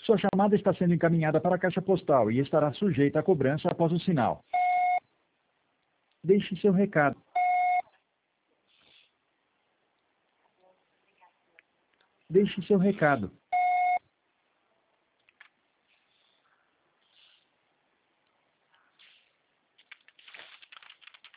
Sua chamada está sendo encaminhada para a caixa postal e estará sujeita a cobrança após o sinal. Deixe seu recado. Deixe seu recado.